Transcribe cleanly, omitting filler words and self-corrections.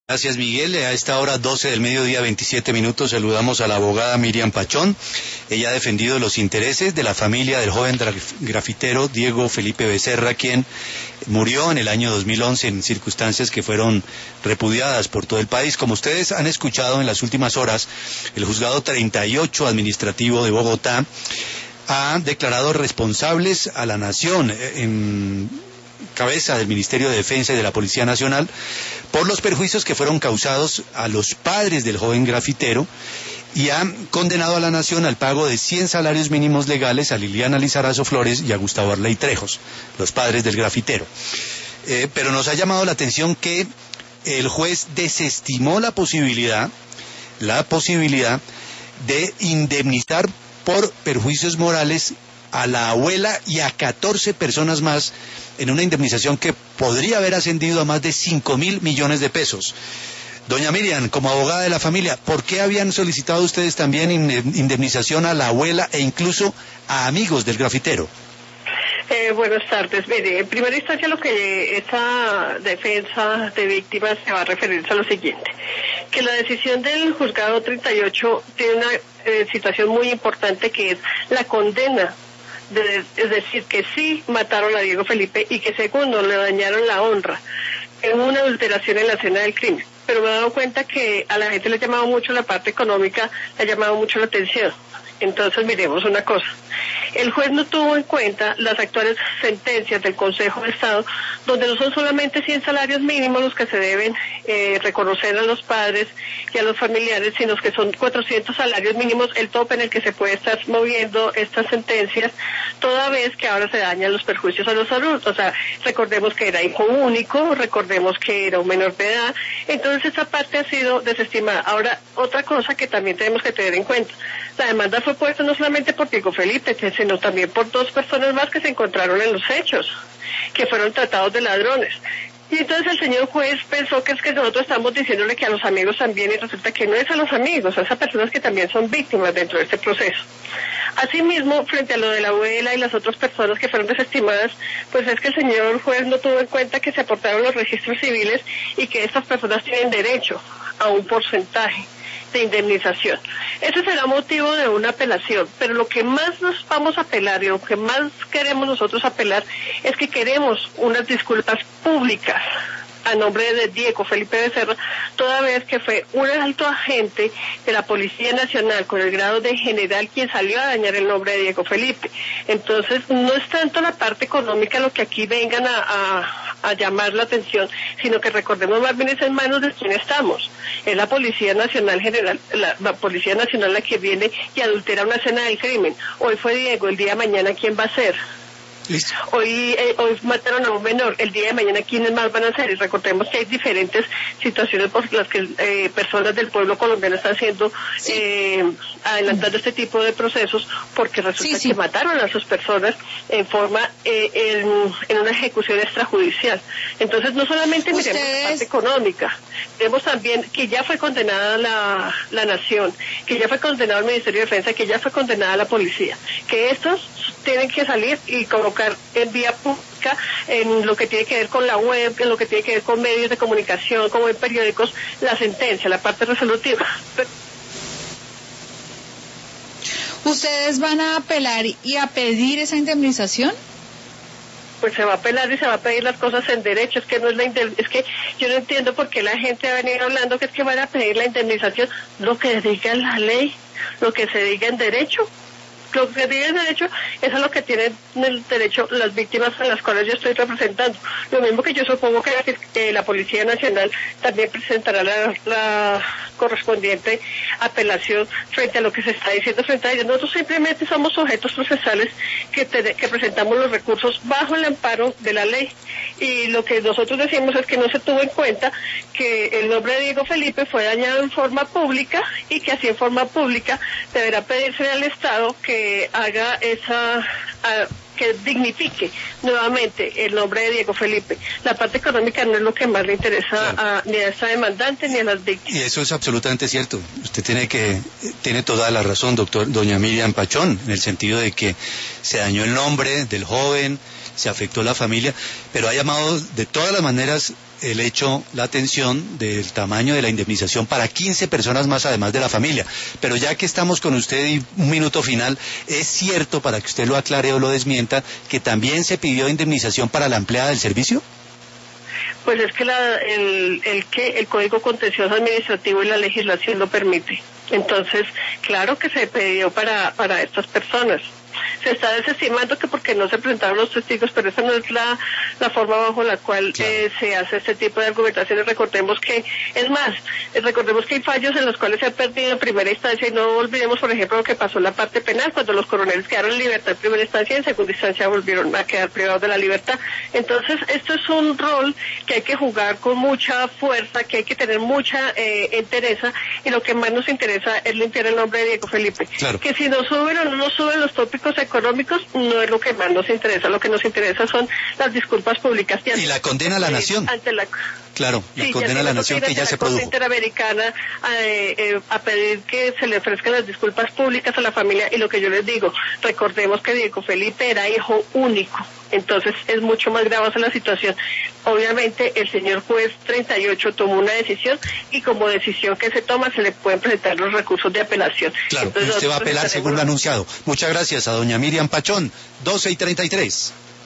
Gracias, Miguel. A esta hora 12 del mediodía, 27 minutos, saludamos a la abogada Miriam Pachón. Ella ha defendido los intereses de la familia del joven grafitero Diego Felipe Becerra, quien murió en el año 2011 en circunstancias que fueron repudiadas por todo el país. Como ustedes han escuchado en las últimas horas, el juzgado 38 administrativo de Bogotá ha declarado responsables a la nación en cabeza del Ministerio de Defensa y de la Policía Nacional por los perjuicios que fueron causados a los padres del joven grafitero, y ha condenado a la nación al pago de 100 salarios mínimos legales a Liliana Lizarazo Flores y a Gustavo Arley Trejos, los padres del grafitero. Pero nos ha llamado la atención que el juez desestimó la posibilidad de indemnizar por perjuicios morales a la abuela y a 14 personas más, en una indemnización que podría haber ascendido a más de 5.000 millones de pesos. Doña Miriam, como abogada de la familia, ¿por qué habían solicitado ustedes también indemnización a la abuela e incluso a amigos del grafitero? Buenas tardes. Mire, en primera instancia lo que esa defensa de víctimas se va a referir a lo siguiente, que la decisión del juzgado 38 tiene una situación muy importante, que es la condena. Es decir, que sí mataron a Diego Felipe y que segundo, le dañaron la honra en una adulteración en la escena del crimen. Pero me he dado cuenta que a la gente le ha llamado mucho la parte económica, le ha llamado mucho la atención. Entonces miremos una cosa. El juez no tuvo en cuenta las actuales sentencias del Consejo de Estado, donde no son solamente 100 salarios mínimos los que se deben reconocer a los padres y a los familiares, sino que son 400 salarios mínimos el tope en el que se puede estar moviendo estas sentencias, toda vez que ahora se dañan los perjuicios a los adultos. O sea, recordemos que era hijo único, recordemos que era un menor de edad, entonces esa parte ha sido desestimada. Ahora, otra cosa que también tenemos que tener en cuenta, la demanda fue puesta no solamente por Diego Felipe, sino también por 2 personas más que se encontraron en los hechos, que fueron tratados de ladrones. Y entonces el señor juez pensó que es que nosotros estamos diciéndole que a los amigos también, y resulta que no es a los amigos, a esas personas que también son víctimas dentro de este proceso. Asimismo, frente a lo de la abuela y las otras personas que fueron desestimadas, pues es que el señor juez no tuvo en cuenta que se aportaron los registros civiles y que estas personas tienen derecho a un porcentaje de indemnización. Ese será motivo de una apelación, pero lo que más nos vamos a apelar y lo que más queremos nosotros apelar es que queremos unas disculpas públicas a nombre de Diego Felipe Becerra, toda vez que fue un alto agente de la Policía Nacional con el grado de general quien salió a dañar el nombre de Diego Felipe. Entonces, no es tanto la parte económica lo que aquí vengan a llamar la atención, sino que recordemos más bien es en manos de quién estamos. Es la Policía Nacional General, la Policía Nacional la que viene y adultera una escena del crimen. Hoy fue Diego, el día de mañana ¿quién va a ser? Listo. Hoy mataron a un menor, el día de mañana ¿quiénes más van a ser? Y recordemos que hay diferentes situaciones por las que personas del pueblo colombiano están siendo adelantando este tipo de procesos, porque resulta que mataron a sus personas en forma en una ejecución extrajudicial. Entonces no solamente miremos la parte económica, vemos también que ya fue condenada la nación, que ya fue condenado el Ministerio de Defensa, que ya fue condenada la policía, que estos tienen que salir y colocar en vía pública, en lo que tiene que ver con la web, en lo que tiene que ver con medios de comunicación, como en periódicos, la sentencia, la parte resolutiva. ¿Ustedes van a apelar y a pedir esa indemnización? Pues se va a apelar y se va a pedir las cosas en derecho. Es que no es es que yo no entiendo por qué la gente va a venir hablando que es que van a pedir la indemnización. Lo que diga en la ley, lo que se diga en derecho. Lo que tienen derecho es a lo que tienen el derecho las víctimas a las cuales yo estoy representando. Lo mismo que yo supongo que la Policía Nacional también presentará la correspondiente apelación frente a lo que se está diciendo frente a ellos. Nosotros simplemente somos sujetos procesales que presentamos los recursos bajo el amparo de la ley. Y lo que nosotros decimos es que no se tuvo en cuenta que el nombre de Diego Felipe fue dañado en forma pública y que así en forma pública deberá pedirse al Estado que haga que dignifique nuevamente el nombre de Diego Felipe. La parte económica no es lo que más le interesa ni a esta demandante ni a las víctimas. Y eso es absolutamente cierto. Usted tiene toda la razón, doña Miriam Pachón, en el sentido de que se dañó el nombre del joven, se afectó la familia, pero ha llamado de todas las maneras el hecho, la atención del tamaño de la indemnización para 15 personas más además de la familia. Pero ya que estamos con usted y un minuto final, ¿es cierto, para que usted lo aclare o lo desmienta, que también se pidió indemnización para la empleada del servicio? Pues es que el Código Contencioso Administrativo y la legislación lo permite. Entonces, claro que se pidió para estas personas. Se está desestimando que porque no se presentaron los testigos, pero esa no es la forma bajo la cual se hace este tipo de argumentaciones. Recordemos que hay fallos en los cuales se ha perdido en primera instancia, y no olvidemos, por ejemplo, lo que pasó en la parte penal, cuando los coroneles quedaron en libertad en primera instancia y en segunda instancia volvieron a quedar privados de la libertad. Entonces, esto es un rol que hay que jugar con mucha fuerza, que hay que tener mucha entereza, y lo que más nos interesa es limpiar el nombre de Diego Felipe. Claro. Que si nos suben o no nos suben los tópicos económicos no es lo que más nos interesa. Lo que nos interesa son las disculpas públicas. Y la condena a la nación. Claro, la condena a la nación que ya se produjo. Interamericana a pedir que se le ofrezcan las disculpas públicas a la familia, y lo que yo les digo, recordemos que Diego Felipe era hijo único, entonces es mucho más gravosa la situación. Obviamente el señor juez 38 tomó una decisión, y como decisión que se toma se le pueden presentar los recursos de apelación. Claro, entonces, usted va a apelar según lo anunciado. Muchas gracias a doña Miriam Pachón, 12:33.